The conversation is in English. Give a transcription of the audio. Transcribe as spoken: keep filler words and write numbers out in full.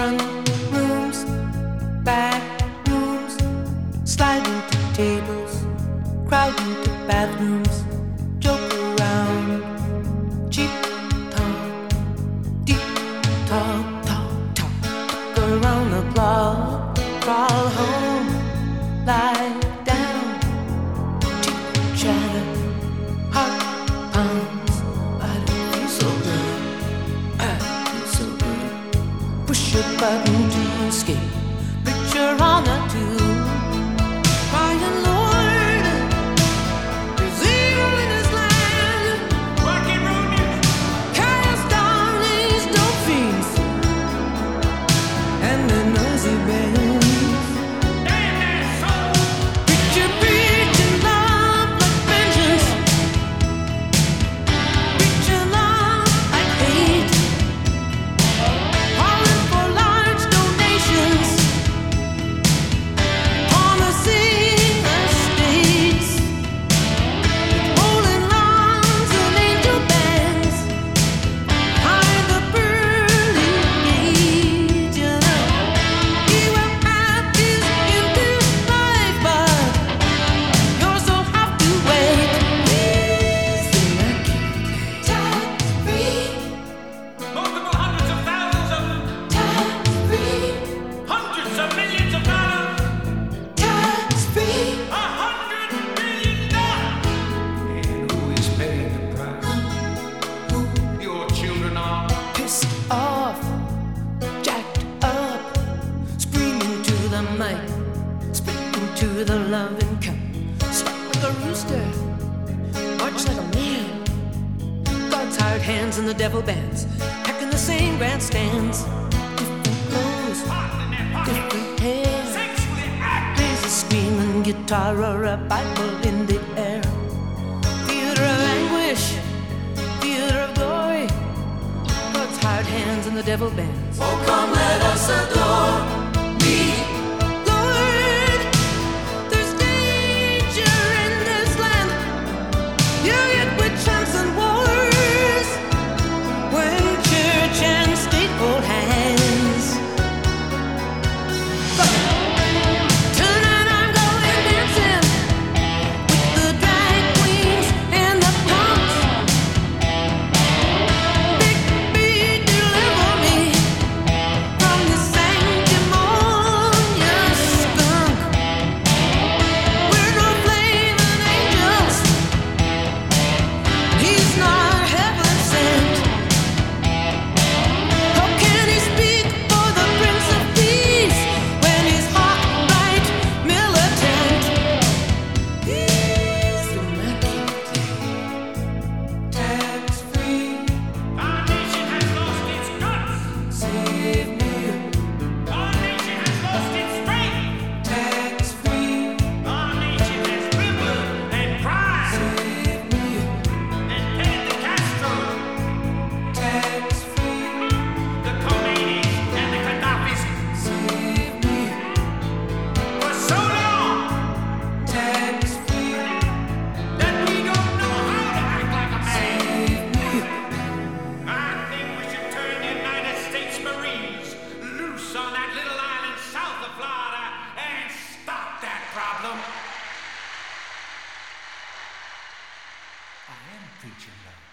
Front rooms, back rooms, slide into tables, crowd into bathrooms, joke around, cheap talk, deep talk, talk, talk, talk around the block, crawl home, lie down, chit chatter, heart pounds. I don't feel so good, I feel so good. Push a button to escape, picture on a tube, crying Lord, there's evil in this land. Rocky Road music. Cast down these dope fiends and the noisy bands. Damn that soul. Picture preaching love like vengeance, preaching love like hate, calling for large donations, promising estates, rolling lawns and angel bands, behind the pearly gate. You know, evil path is into life, but you're so have to wait. Please do not keep tax free, Multiple hundreds of thousands of them. tax free, Hundreds of millions of dollars. tax free. A hundred billion dollars. And who is paying the price? Your children are. Pissed off, jacked up, screaming to the mic, speaking to the loving cup, stuck like a rooster, march like a man. God's hired hands and the devil bands, packing the same grandstands. Different clothes, Hot in their pocket. different hair, Sexually active. crazy screaming guitar or a Bible in the air. Theater of anguish, theater of glory, God's hired hands and the devil bands. Oh, come let us adore me. Lord, there's danger in this land. You get with chants and wars when church and state hold hands. Tonight I'm going dancing with the drag queens and the punks. Big B, deliver me from the sanctimonious skunk. We're no flaming angels, he's not heaven sent. How can he speak for the Prince of Peace when he's hot, right, militant? He's the tax free. Our nation has lost its guts. Save me, Our nation has lost its strength. tax free. Our nation has quivered and cried Save me, and paid the Castro, tax free. the Khomeinis, and the Gaddafis Save me, for so long tax free. that we don't know how to act like a man. Save me, I think we should turn the United States Marines loose on that little island south of Florida and stop that problem. I am preaching love.